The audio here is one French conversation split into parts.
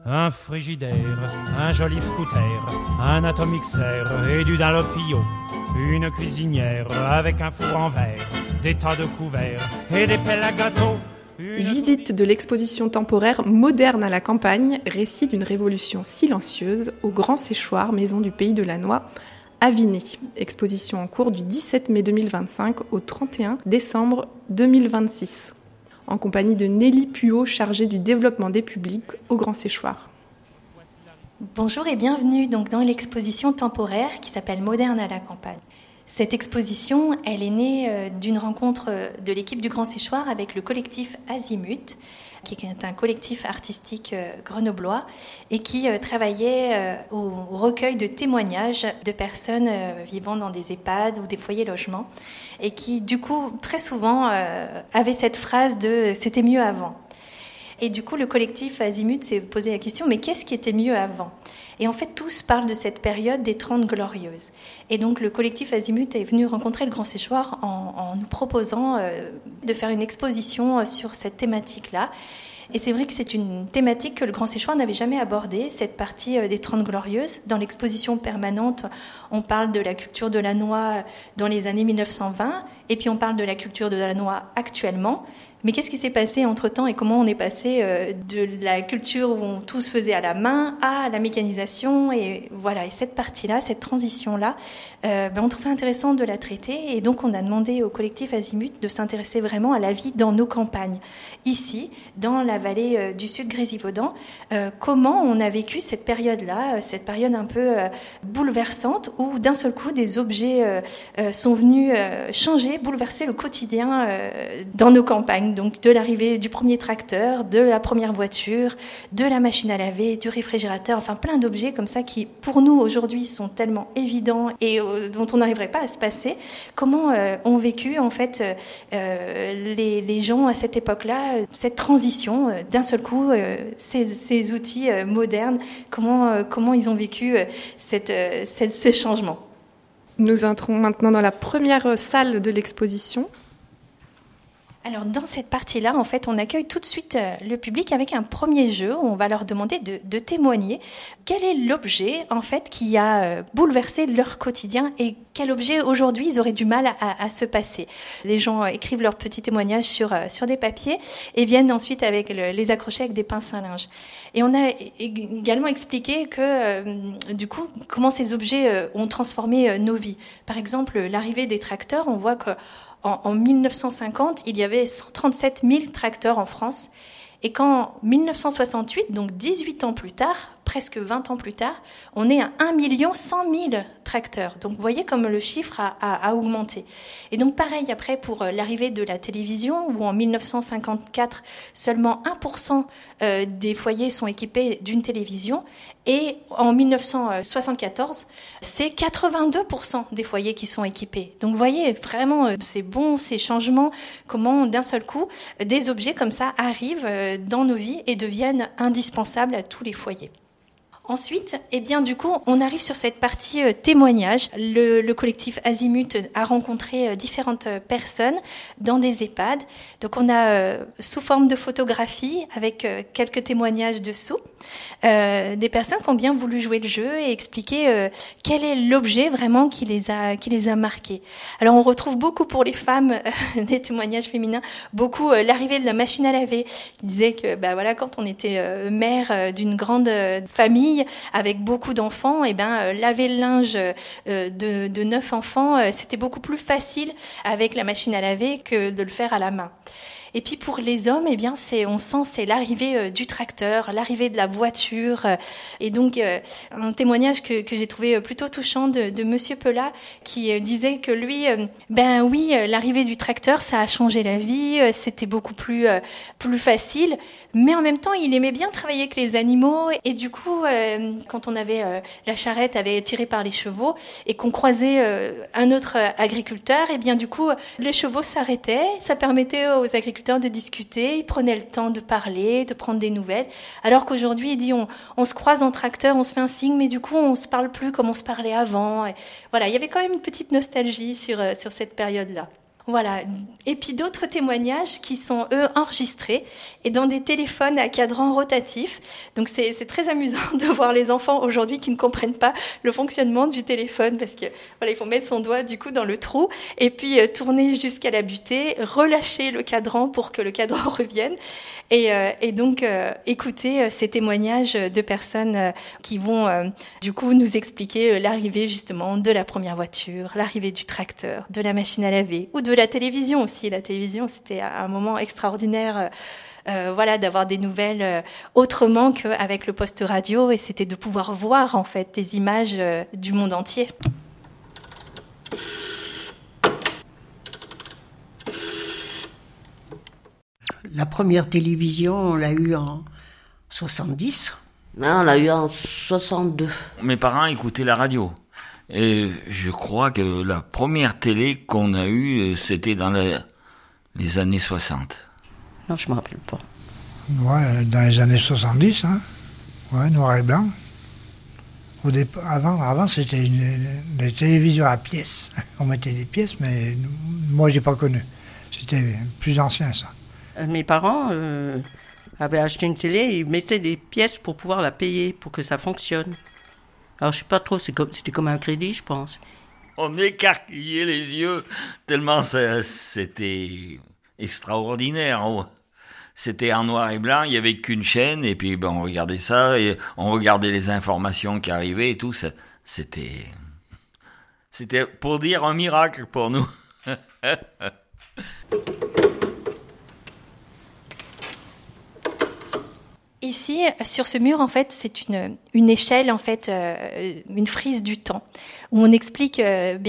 un frigidaire, un joli scooter, un atomixer et du Dunlopio, une cuisinière avec un four en verre, des tas de couverts et des pelles à gâteau. Visite de l'exposition temporaire Moderne à la campagne, récit d'une révolution silencieuse au Grand Séchoir, maison du Pays de la Noix, à Vigny. Exposition en cours du 17 mai 2025 au 31 décembre 2026. En compagnie de Nelly Puot, chargée du développement des publics au Grand Séchoir. Bonjour et bienvenue donc dans l'exposition temporaire qui s'appelle Moderne à la campagne. Cette exposition, elle est née d'une rencontre de l'équipe du Grand Séchoir avec le collectif Azimut, qui est un collectif artistique grenoblois et qui travaillait au recueil de témoignages de personnes vivant dans des EHPAD ou des foyers logements et qui, du coup, très souvent avait cette phrase de « c'était mieux avant ». Et du coup, le collectif Azimut s'est posé la question, mais qu'est-ce qui était mieux avant ? Et en fait, tous parlent de cette période des 30 glorieuses. Et donc, le collectif Azimut est venu rencontrer le Grand Séchoir en nous proposant de faire une exposition sur cette thématique-là. Et c'est vrai que c'est une thématique que le Grand Séchoir n'avait jamais abordée, cette partie des 30 glorieuses. Dans l'exposition permanente, on parle de la culture de la noix dans les années 1920, et puis on parle de la culture de la noix actuellement. Mais qu'est-ce qui s'est passé entre-temps et comment on est passé de la culture où tout se faisait à la main à la mécanisation et voilà. Et cette partie-là, cette transition-là, on trouvait intéressant de la traiter et donc on a demandé au collectif Azimut de s'intéresser vraiment à la vie dans nos campagnes. Ici, dans la vallée du Sud Grésivaudan, comment on a vécu cette période-là, cette période un peu bouleversante où d'un seul coup des objets sont venus changer, bouleverser le quotidien dans nos campagnes. Donc de l'arrivée du premier tracteur, de la première voiture, de la machine à laver, du réfrigérateur, enfin plein d'objets comme ça qui pour nous aujourd'hui sont tellement évidents et dont on n'arriverait pas à se passer. Comment ont vécu en fait les gens à cette époque-là, cette transition d'un seul coup, ces outils modernes, comment ils ont vécu ce changement. Nous entrons maintenant dans la première salle de l'exposition. Alors dans cette partie-là, en fait, on accueille tout de suite le public avec un premier jeu où on va leur demander de témoigner. Quel est l'objet, en fait, qui a bouleversé leur quotidien et quel objet, aujourd'hui, ils auraient du mal à se passer. Les gens écrivent leurs petits témoignages sur des papiers et viennent ensuite les accrocher avec des pinces à linge. Et on a également expliqué que, du coup, comment ces objets ont transformé nos vies. Par exemple, l'arrivée des tracteurs, on voit que en 1950, il y avait 137 000 tracteurs en France. Et qu'en 1968, donc 18 ans plus tard, presque 20 ans plus tard, on est à 1 100 000 tracteurs. Donc vous voyez comme le chiffre a augmenté. Et donc pareil après pour l'arrivée de la télévision, où en 1954, seulement 1% des foyers sont équipés d'une télévision. Et en 1974, c'est 82% des foyers qui sont équipés. Donc vous voyez vraiment ces bons, ces changements, comment d'un seul coup, des objets comme ça arrivent dans nos vies et deviennent indispensables à tous les foyers. Ensuite, du coup, on arrive sur cette partie témoignage. Le collectif Azimut a rencontré différentes personnes dans des EHPAD. Donc, on a sous forme de photographie avec quelques témoignages dessous, des personnes qui ont bien voulu jouer le jeu et expliquer quel est l'objet vraiment qui les a marqués. Alors, on retrouve beaucoup pour les femmes des témoignages féminins, beaucoup l'arrivée de la machine à laver, qui disait que quand on était mère d'une grande famille avec beaucoup d'enfants, laver le linge de 9 enfants, c'était beaucoup plus facile avec la machine à laver que de le faire à la main. Et puis pour les hommes, c'est l'arrivée du tracteur, l'arrivée de la voiture. Et donc un témoignage que j'ai trouvé plutôt touchant de Monsieur Pelat, qui disait que lui, l'arrivée du tracteur, ça a changé la vie, c'était beaucoup plus facile. Mais en même temps, il aimait bien travailler avec les animaux. Et du coup, quand on avait la charrette avait tiré par les chevaux et qu'on croisait un autre agriculteur, du coup, les chevaux s'arrêtaient. Ça permettait aux agriculteurs de discuter. Ils prenaient le temps de parler, de prendre des nouvelles. Alors qu'aujourd'hui, il dit, on se croise en tracteur, on se fait un signe, mais du coup, on se parle plus comme on se parlait avant. Et voilà, il y avait quand même une petite nostalgie sur cette période-là. Voilà. Et puis d'autres témoignages qui sont, eux, enregistrés et dans des téléphones à cadran rotatif. Donc c'est très amusant de voir les enfants aujourd'hui qui ne comprennent pas le fonctionnement du téléphone parce que voilà, il faut mettre son doigt du coup dans le trou et puis tourner jusqu'à la butée, relâcher le cadran pour que le cadran revienne. Et donc écouter ces témoignages de personnes qui vont du coup nous expliquer l'arrivée justement de la première voiture, l'arrivée du tracteur, de la machine à laver ou de la télévision aussi. La télévision, c'était un moment extraordinaire. Voilà, d'avoir des nouvelles autrement qu'avec le poste radio, et c'était de pouvoir voir en fait des images du monde entier. La première télévision, on l'a eue en 70. Non, on l'a eu en 62. Mes parents écoutaient la radio. Et je crois que la première télé qu'on a eue, c'était dans les années 60. Non, je ne me rappelle pas. Ouais, dans les années 70, hein. Ouais, noir et blanc. Avant, c'était des télévisions à pièces. On mettait des pièces, mais moi, j'ai pas connu. C'était plus ancien, ça. Mes parents avaient acheté une télé et ils mettaient des pièces pour pouvoir la payer, pour que ça fonctionne. Alors, je sais pas trop, c'était comme un crédit, je pense. On écarquillait les yeux, tellement c'était extraordinaire. C'était en noir et blanc, il n'y avait qu'une chaîne, et puis on regardait ça, et on regardait les informations qui arrivaient et tout. C'était pour dire un miracle pour nous. Ici, sur ce mur, en fait, c'est une échelle, en fait, une frise du temps, où on explique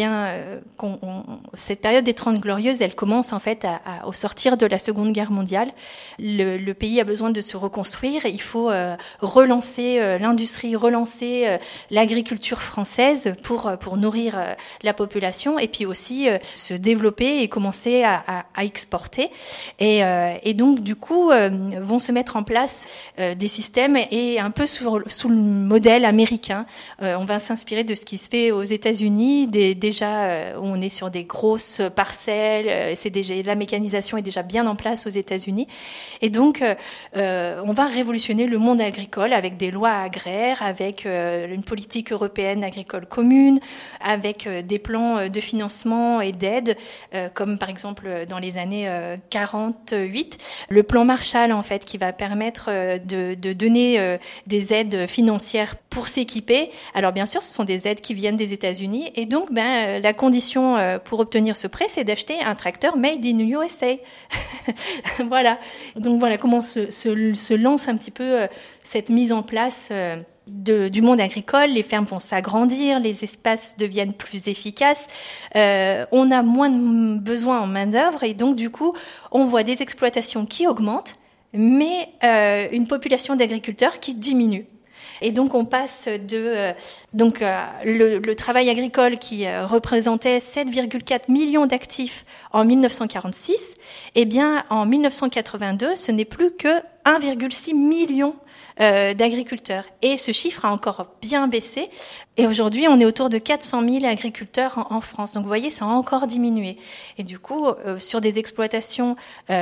cette période des 30 Glorieuses, elle commence en fait au sortir de la Seconde Guerre mondiale. Le pays a besoin de se reconstruire, il faut relancer l'industrie, relancer l'agriculture française pour nourrir la population, et puis aussi se développer et commencer à exporter. Et donc, du coup, vont se mettre en place des systèmes et un peu sous le modèle américain. On va s'inspirer de ce qui se fait aux États-Unis. Déjà, on est sur des grosses parcelles. La mécanisation est déjà bien en place aux États-Unis. Et donc, on va révolutionner le monde agricole avec des lois agraires, avec une politique européenne agricole commune, avec des plans de financement et d'aide, comme par exemple dans les années 48, le plan Marshall en fait, qui va permettre de donner des aides financières pour s'équiper. Alors bien sûr, ce sont des aides qui viennent des États-Unis, et donc la condition pour obtenir ce prêt, c'est d'acheter un tracteur made in USA. Voilà. Donc voilà comment se lance un petit peu cette mise en place du monde agricole. Les fermes vont s'agrandir, les espaces deviennent plus efficaces, on a moins de besoin en main-d'œuvre, et donc du coup, on voit des exploitations qui augmentent, mais une population d'agriculteurs qui diminue. Et donc on passe de le travail agricole qui représentait 7,4 millions d'actifs en 1946, eh bien en 1982, ce n'est plus que 1,6 million d'agriculteurs. Et ce chiffre a encore bien baissé. Et aujourd'hui, on est autour de 400 000 agriculteurs en France. Donc, vous voyez, ça a encore diminué. Et du coup, sur des exploitations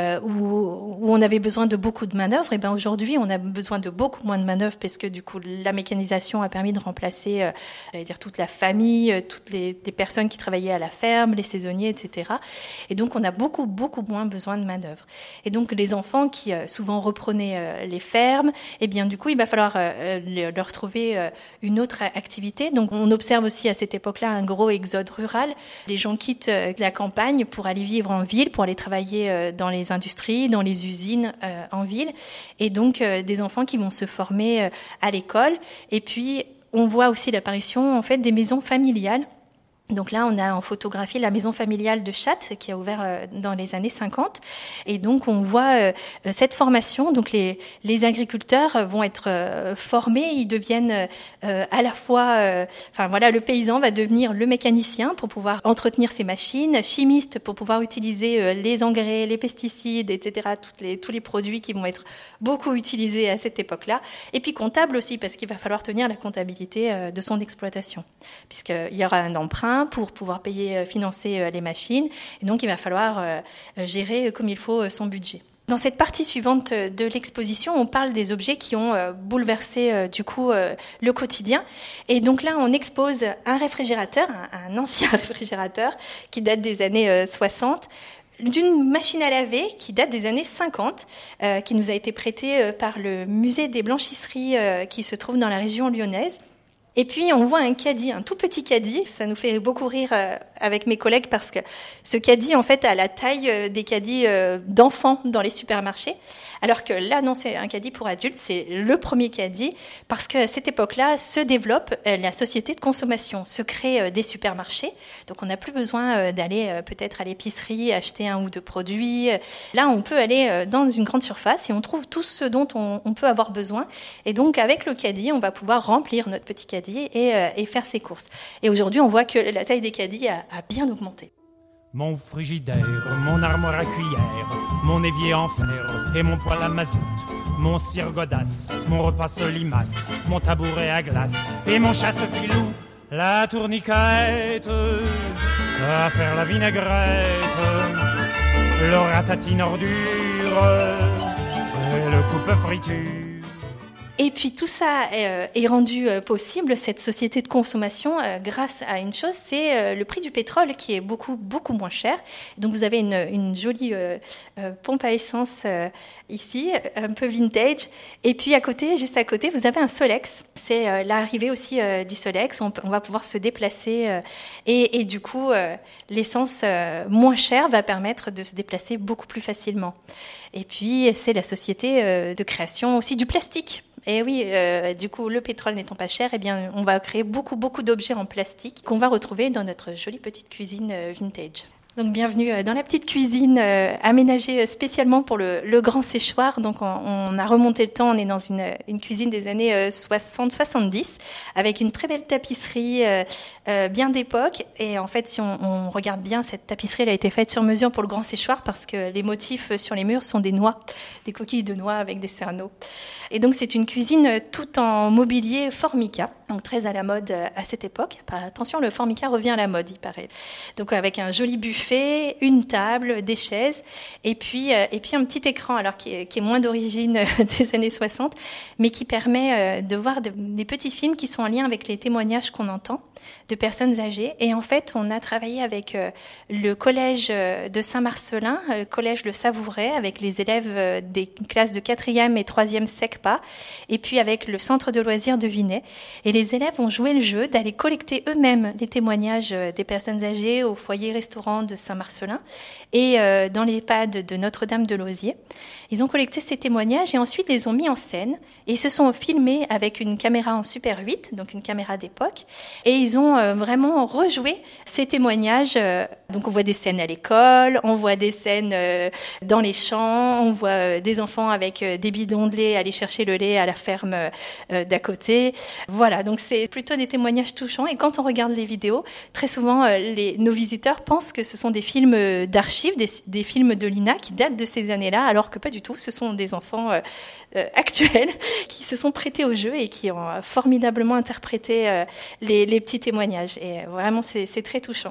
où on avait besoin de beaucoup de manœuvres, et ben aujourd'hui, on a besoin de beaucoup moins de manœuvres parce que du coup, la mécanisation a permis de remplacer, toute la famille, toutes les personnes qui travaillaient à la ferme, les saisonniers, etc. Et donc, on a beaucoup, beaucoup moins besoin de manœuvres. Et donc, les enfants qui souvent reprenaient les fermes, eh bien, du coup, il va falloir leur trouver une autre activité. Donc, on observe aussi à cette époque-là un gros exode rural. Les gens quittent la campagne pour aller vivre en ville, pour aller travailler dans les industries, dans les usines en ville. Et donc, des enfants qui vont se former à l'école. Et puis, on voit aussi l'apparition, en fait, des maisons familiales. Donc là, on a en photographie la maison familiale de Chatte qui a ouvert dans les années 50. Et donc, on voit cette formation. Donc, les agriculteurs vont être formés. Ils deviennent à la fois... le paysan va devenir le mécanicien pour pouvoir entretenir ses machines, chimiste pour pouvoir utiliser les engrais, les pesticides, etc., tous les produits qui vont être beaucoup utilisés à cette époque-là. Et puis, comptable aussi, parce qu'il va falloir tenir la comptabilité de son exploitation, puisqu'il y aura un emprunt. emprunts pour pouvoir financer les machines. Et donc, il va falloir gérer comme il faut son budget. Dans cette partie suivante de l'exposition, on parle des objets qui ont bouleversé le quotidien. Et donc là, on expose un réfrigérateur, un ancien réfrigérateur qui date des années 60, d'une machine à laver qui date des années 50, qui nous a été prêtée par le musée des blanchisseries qui se trouve dans la région lyonnaise. Et puis, on voit un caddie, un tout petit caddie. Ça nous fait beaucoup rire avec mes collègues parce que ce caddie, en fait, a la taille des caddies d'enfants dans les supermarchés. Alors que là, non, c'est un caddie pour adultes. C'est le premier caddie parce qu'à cette époque-là se développe la société de consommation, se créent des supermarchés. Donc, on n'a plus besoin d'aller peut-être à l'épicerie acheter un ou deux produits. Là, on peut aller dans une grande surface et on trouve tout ce dont on peut avoir besoin. Et donc, avec le caddie, on va pouvoir remplir notre petit caddie et faire ses courses. Et aujourd'hui, on voit que la taille des caddies a bien augmenté. Mon frigidaire, mon armoire à cuillère, mon évier en fer et mon poêle à mazout, mon cire godasse, mon repas solimace, mon tabouret à glace et mon chasse-filou, la tourniquette, à faire la vinaigrette, le ratatine ordure et le coupe-friture. Et puis tout ça est rendu possible, cette société de consommation, grâce à une chose, c'est le prix du pétrole qui est beaucoup, beaucoup moins cher. Donc vous avez une jolie pompe à essence ici, un peu vintage. Et puis juste à côté, vous avez un Solex. C'est l'arrivée aussi du Solex. On va pouvoir se déplacer et du coup, l'essence moins chère va permettre de se déplacer beaucoup plus facilement. Et puis, c'est la société de création aussi du plastique. Et oui, du coup, le pétrole n'étant pas cher, eh bien, on va créer beaucoup, beaucoup d'objets en plastique qu'on va retrouver dans notre jolie petite cuisine vintage. Donc, bienvenue dans la petite cuisine aménagée spécialement pour le grand séchoir. Donc, on a remonté le temps. On est dans une cuisine des années 60-70 avec une très belle tapisserie bien d'époque. Et en fait, si on regarde bien, cette tapisserie, elle a été faite sur mesure pour le grand séchoir parce que les motifs sur les murs sont des noix, des coquilles de noix avec des cerneaux. Et donc, c'est une cuisine tout en mobilier Formica, donc très à la mode à cette époque. Attention, le Formica revient à la mode, il paraît. Donc, avec un joli buffet, une table, des chaises, et puis un petit écran, alors qui est moins d'origine des années 60, mais qui permet de voir des petits films qui sont en lien avec les témoignages qu'on entend de personnes âgées. Et en fait, on a travaillé avec le collège de Saint-Marcelin, le collège Le Savouret, avec les élèves des classes de 4e et 3e SECPA, et puis avec le centre de loisirs de Vinay. Et les élèves ont joué le jeu d'aller collecter eux-mêmes les témoignages des personnes âgées au foyer-restaurant de Saint-Marcelin et dans l'EHPAD de Notre-Dame de Lauziers. Ils ont collecté ces témoignages et ensuite les ont mis en scène et ils se sont filmés avec une caméra en Super 8, donc une caméra d'époque, et ils ont vraiment rejoué ces témoignages. Donc on voit des scènes à l'école, on voit des scènes dans les champs, on voit des enfants avec des bidons de lait aller chercher le lait à la ferme d'à côté. Voilà, donc c'est plutôt des témoignages touchants et quand on regarde les vidéos, très souvent nos visiteurs pensent que ce sont des films d'archives, des films de l'INA qui datent de ces années-là, alors que pas du tout, ce sont des enfants actuels qui se sont prêtés au jeu et qui ont formidablement interprété les petits témoignages. Et vraiment, c'est très touchant.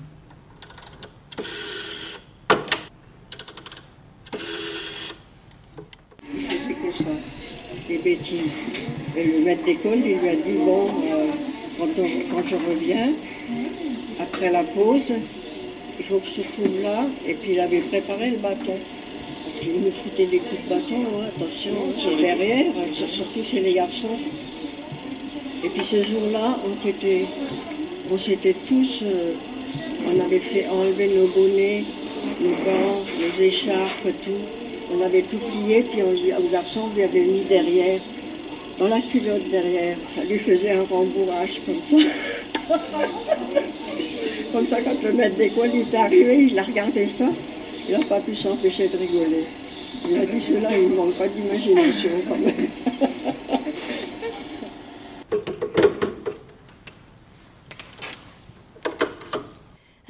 Il faisait que ça, des bêtises. Et le maître d'école, il lui a dit, bon, quand je reviens, après la pause, il faut que je te trouve là. Et puis il avait préparé le bâton. Parce qu'il me foutait des coups de bâton, hein, attention, sur derrière, surtout chez les garçons. Et puis ce jour-là, on s'était tous, on avait fait enlever nos bonnets, nos gants, les écharpes, tout. On avait tout plié, puis au garçon, on lui avait mis derrière, dans la culotte derrière. Ça lui faisait un rembourrage comme ça. Comme ça, quand le maître d'école est arrivé, il a regardé ça. Il n'a pas pu s'empêcher de rigoler. Il a dit, ceux-là, il ne manque pas d'imagination quand même.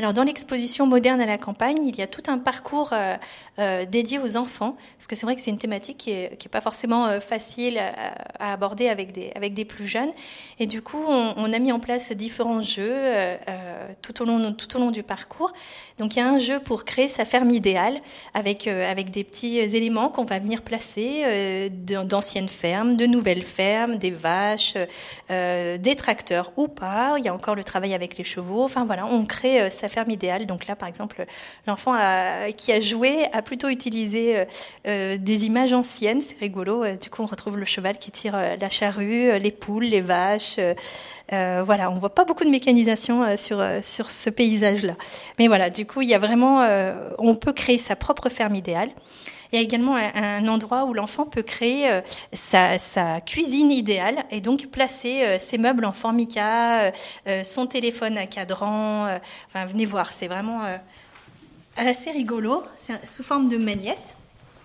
Alors dans l'exposition Moderne à la campagne, il y a tout un parcours dédié aux enfants, parce que c'est vrai que c'est une thématique qui est pas forcément facile à aborder avec des plus jeunes. Et du coup, on a mis en place différents jeux tout au long du parcours. Donc il y a un jeu pour créer sa ferme idéale avec des petits éléments qu'on va venir placer d'anciennes fermes, de nouvelles fermes, des vaches, des tracteurs ou pas. Il y a encore le travail avec les chevaux. Enfin voilà, on crée sa ferme idéale. Donc là, par exemple, l'enfant qui a joué a plutôt utilisé des images anciennes. C'est rigolo. Du coup, on retrouve le cheval qui tire la charrue, les poules, les vaches. Voilà, on voit pas beaucoup de mécanisation sur ce paysage-là. Mais voilà, du coup, il y a vraiment, on peut créer sa propre ferme idéale. Il y a également un endroit où l'enfant peut créer sa cuisine idéale et donc placer ses meubles en formica, son téléphone à cadran. Enfin, venez voir, c'est vraiment assez rigolo. C'est sous forme de magnète.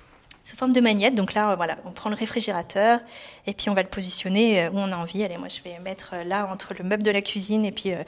Donc là, voilà, on prend le réfrigérateur et puis on va le positionner où on a envie. Allez, moi, je vais mettre là entre le meuble de la cuisine et puis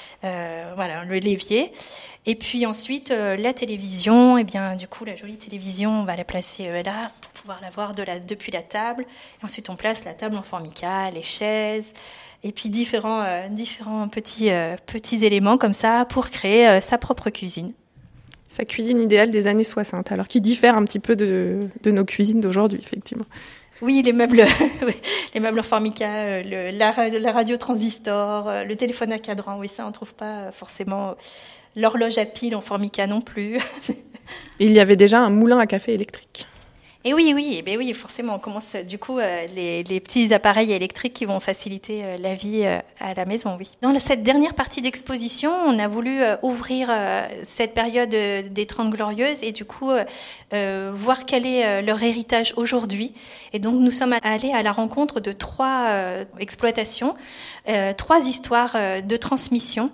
voilà, le l'évier. Et puis ensuite, la télévision, et bien du coup, la jolie télévision, on va la placer là pour pouvoir la voir depuis la table. Et ensuite, on place la table en formica, les chaises, et puis différents petits éléments comme ça pour créer sa propre cuisine. Sa cuisine idéale des années 60, alors qui diffère un petit peu de nos cuisines d'aujourd'hui, effectivement. Oui, les meubles en formica, la radio transistor, le téléphone à cadran, oui, ça on trouve pas forcément. L'horloge à pile en formica non plus. Il y avait déjà un moulin à café électrique. Et oui, forcément, on commence du coup les petits appareils électriques qui vont faciliter la vie à la maison, oui. Dans cette dernière partie d'exposition, on a voulu ouvrir cette période des 30 Glorieuses et du coup voir quel est leur héritage aujourd'hui. Et donc nous sommes allés à la rencontre de 3 exploitations, 3 histoires de transmission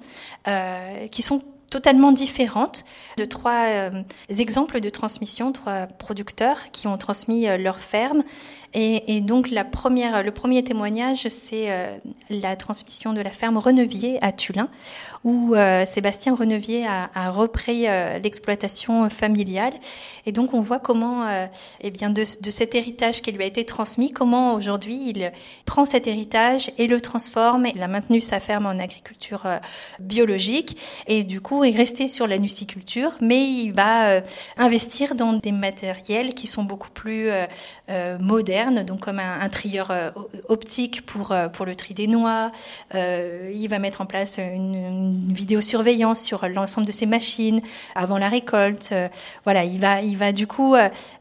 qui sont totalement différentes, de 3 exemples de transmission, 3 producteurs qui ont transmis leur ferme. Et donc le premier témoignage, c'est la transmission de la ferme Renevier à Tullin, où Sébastien Renevier a repris l'exploitation familiale. Et donc on voit comment, de cet héritage qui lui a été transmis, comment aujourd'hui il prend cet héritage et le transforme. Il a maintenu sa ferme en agriculture biologique et du coup est resté sur la nuciculture, mais il va investir dans des matériels qui sont beaucoup plus modernes, donc comme un trieur optique pour le tri des noix. Il va mettre en place une vidéosurveillance sur l'ensemble de ses machines avant la récolte. Voilà, il va du coup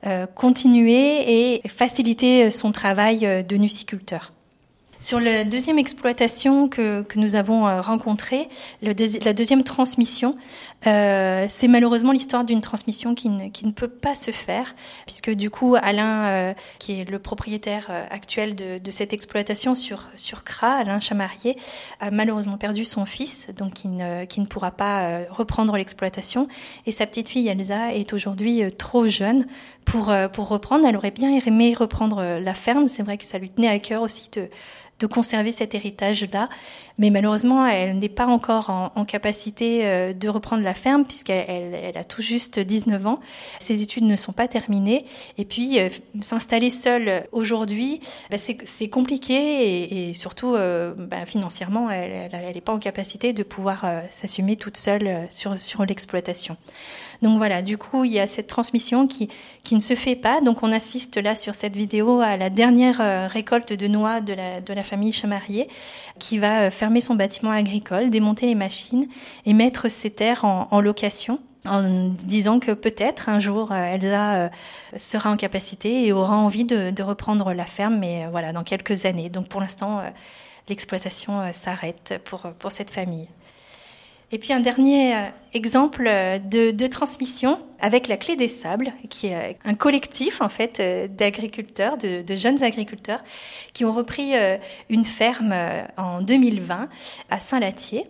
continuer et faciliter son travail de nuciculteur. Sur la deuxième exploitation que nous avons rencontrée, la deuxième transmission, c'est malheureusement l'histoire d'une transmission qui ne peut pas se faire, puisque du coup Alain, qui est le propriétaire actuel de cette exploitation sur Cras, Alain Chamarié, a malheureusement perdu son fils, donc qui ne pourra pas reprendre l'exploitation. Et sa petite fille Elsa est aujourd'hui trop jeune pour reprendre. Elle aurait bien aimé reprendre la ferme. C'est vrai que ça lui tenait à cœur aussi de conserver cet héritage-là. Mais malheureusement, elle n'est pas encore en capacité de reprendre la ferme puisqu'elle a tout juste 19 ans. Ses études ne sont pas terminées. Et puis, s'installer seule aujourd'hui, c'est compliqué et surtout, financièrement, elle n'est pas en capacité de pouvoir s'assumer toute seule sur l'exploitation. Donc voilà, du coup, il y a cette transmission qui ne se fait pas. Donc on assiste là sur cette vidéo à la dernière récolte de noix de la famille Chamarié qui va fermer son bâtiment agricole, démonter les machines et mettre ses terres en location en disant que peut-être un jour Elsa sera en capacité et aura envie de reprendre la ferme, mais voilà, dans quelques années. Donc pour l'instant, l'exploitation s'arrête pour cette famille. Et puis un dernier exemple de transmission avec la Clé des Sables, qui est un collectif en fait d'agriculteurs, de jeunes agriculteurs, qui ont repris une ferme en 2020 à Saint-Lathier.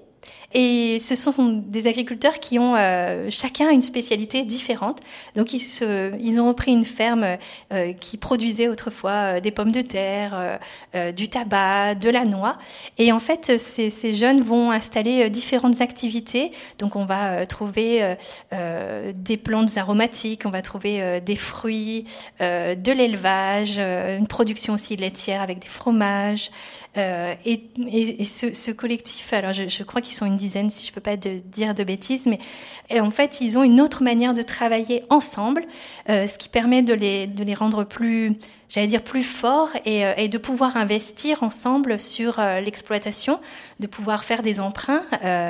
Et ce sont des agriculteurs qui ont chacun une spécialité différente. Donc ils ont repris une ferme qui produisait autrefois des pommes de terre, du tabac, de la noix. Et en fait, ces jeunes vont installer différentes activités. Donc on va trouver des plantes aromatiques, on va trouver des fruits, de l'élevage, une production aussi laitière avec des fromages. Et ce collectif, alors je crois qu'ils sont une dizaine, si je peux pas dire de bêtises, mais en fait ils ont une autre manière de travailler ensemble, ce qui permet de les rendre plus, j'allais dire, plus forts et de pouvoir investir ensemble sur l'exploitation, de pouvoir faire des emprunts,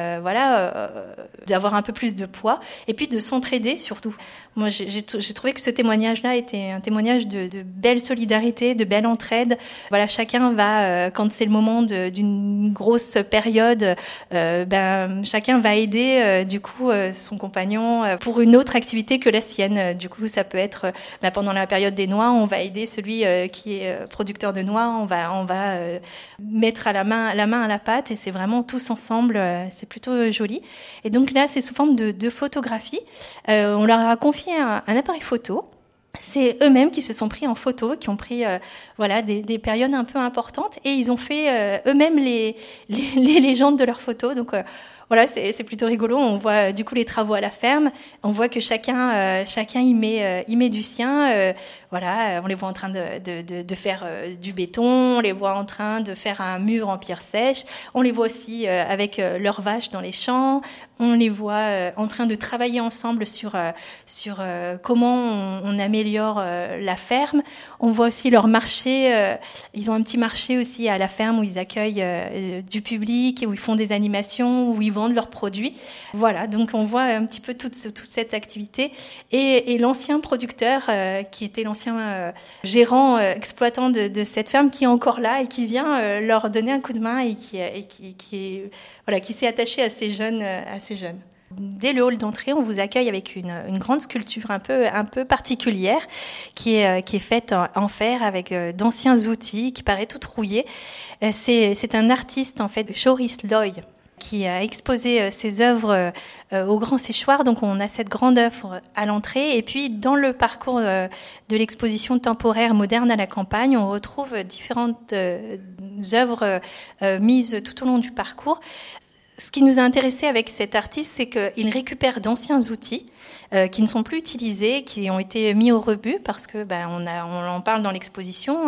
d'avoir un peu plus de poids et puis de s'entraider surtout. Moi, j'ai trouvé que ce témoignage-là était un témoignage de belle solidarité, de belle entraide. Voilà, chacun va, quand c'est le moment d'une grosse période, chacun va aider du coup son compagnon pour une autre activité que la sienne. Du coup, ça peut être pendant la période des noix, on va aider celui qui est producteur de noix, on va mettre la main à la pâte et c'est vraiment tous ensemble, c'est plutôt joli. Et donc là, c'est sous forme de photographie. On leur a confié un appareil photo. C'est eux-mêmes qui se sont pris en photo, qui ont pris des périodes un peu importantes et ils ont fait eux-mêmes les légendes de leurs photos. Donc voilà, c'est plutôt rigolo. On voit du coup les travaux à la ferme. On voit que chacun y met du sien. On les voit en train de faire du béton. On les voit en train de faire un mur en pierre sèche. On les voit aussi avec leurs vaches dans les champs. On les voit en train de travailler ensemble sur comment on améliore la ferme. On voit aussi leur marché. Ils ont un petit marché aussi à la ferme où ils accueillent du public et où ils font des animations, où ils vendent leurs produits. Voilà, donc on voit un petit peu toute cette activité. Et l'ancien producteur, qui était l'ancien gérant, exploitant de cette ferme, qui est encore là et qui vient leur donner un coup de main et qui s'est attaché à ces jeunes. Dès le hall d'entrée, on vous accueille avec une grande sculpture un peu particulière qui est faite en fer avec d'anciens outils qui paraît toute rouillée. C'est un artiste en fait, Joris Loy, qui a exposé ses œuvres au Grand Séchoir. Donc on a cette grande œuvre à l'entrée et puis dans le parcours de l'exposition temporaire moderne à la campagne, on retrouve différentes œuvres mises tout au long du parcours. Ce qui nous a intéressé avec cet artiste, c'est qu'il récupère d'anciens outils qui ne sont plus utilisés, qui ont été mis au rebut parce que on en parle dans l'exposition.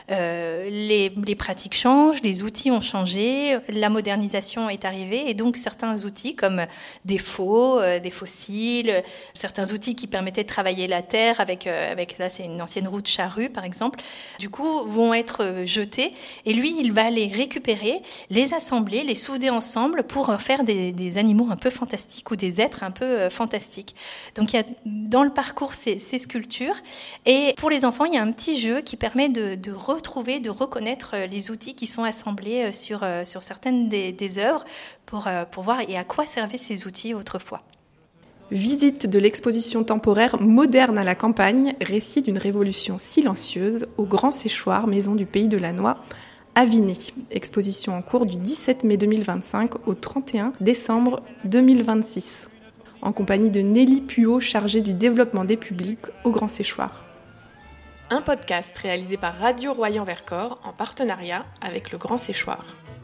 Les pratiques changent, les outils ont changé, la modernisation est arrivée et donc certains outils comme des faux, des fossiles, certains outils qui permettaient de travailler la terre avec là c'est une ancienne roue de charrue par exemple, du coup vont être jetés et lui il va les récupérer, les assembler, les souder ensemble pour faire des animaux un peu fantastiques ou des êtres un peu fantastiques. Donc il y a dans le parcours ces sculptures et pour les enfants il y a un petit jeu qui permet de retrouver, de reconnaître les outils qui sont assemblés sur certaines des œuvres pour voir et à quoi servaient ces outils autrefois. Visite de l'exposition temporaire Moderne à la campagne, récit d'une révolution silencieuse au Grand Séchoir, maison du Pays de la Noix, à Vinay. Exposition en cours du 17 mai 2025 au 31 décembre 2026. En compagnie de Nelly Puot, chargée du développement des publics au Grand Séchoir. Un podcast réalisé par Radio Royan-Vercors en partenariat avec le Grand Séchoir.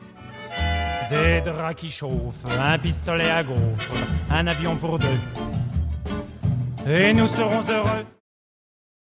Des draps qui chauffent, un pistolet à gaufres, un avion pour deux. Et nous serons heureux